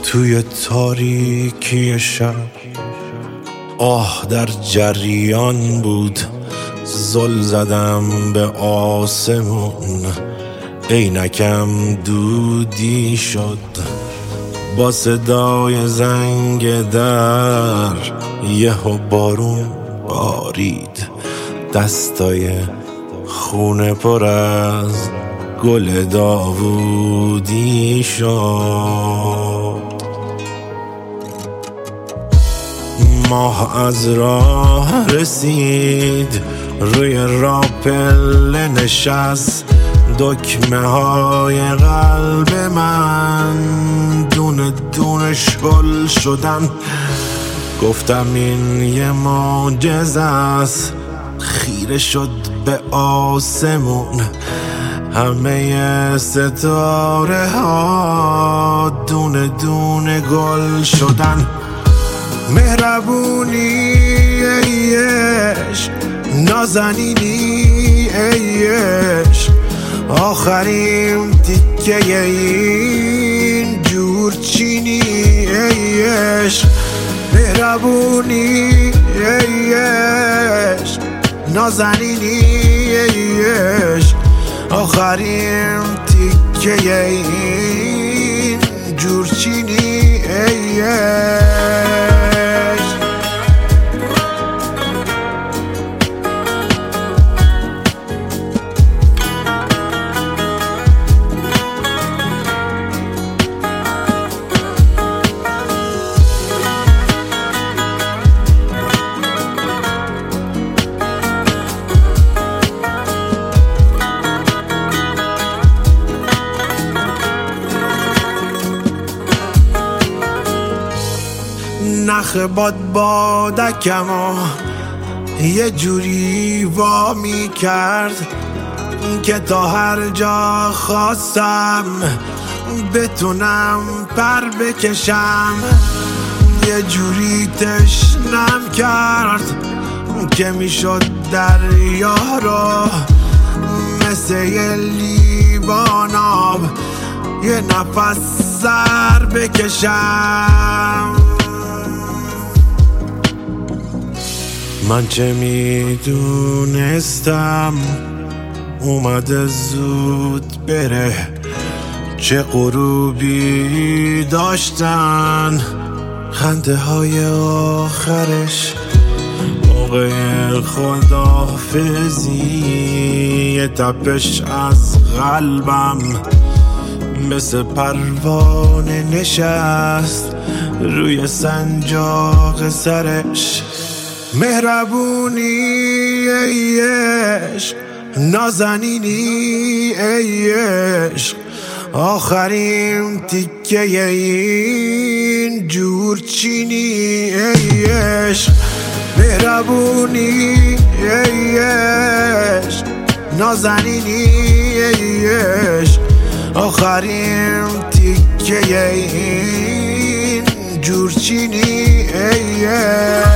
توی تاریکی شب آه در جریان بود، زل زدم به آسمون، عینکم دودی شد با صدای زنگ در. یهو بارون بارید، دستای خونه پر از گل داوودی شد. ماه از راه رسید، روی راپل نشست، دکمه های قلب من دونه دونه شل شدن. گفتم این یه معجزه است، خیره شد به آسمون، همه ستاره ها دونه دونه گل شدن. مهربونی ای عشق، نازنینی ای عشق، آخرین تیکه این جورچینی ای عشق. مهربونی ای عشق، نازنینی ای عشق، آخرین تیکه این جورچینی ای عشق. نخ بادکمو یه جوری وامی کرد که تا هر جا خواستم بتونم پر بکشم. یه جوری تشنم کرد که میشد دریا رو مثل یه لیوان آب یه نفس سر بکشم. من چه میدونستم اومده زود بره، چه غروبی داشتن خنده های آخرش. موقع خداحافظی یه تپش از قلبم مثل پروانه نشست روی سنجاق سرش. مهربونی ای عشق، نازنینی ای عشق، آخرین تیکه این جورچینی ای عشق. مهربونی ای عشق، نازنینی ای عشق، آخرین تیکه این جورچینی ای عشق.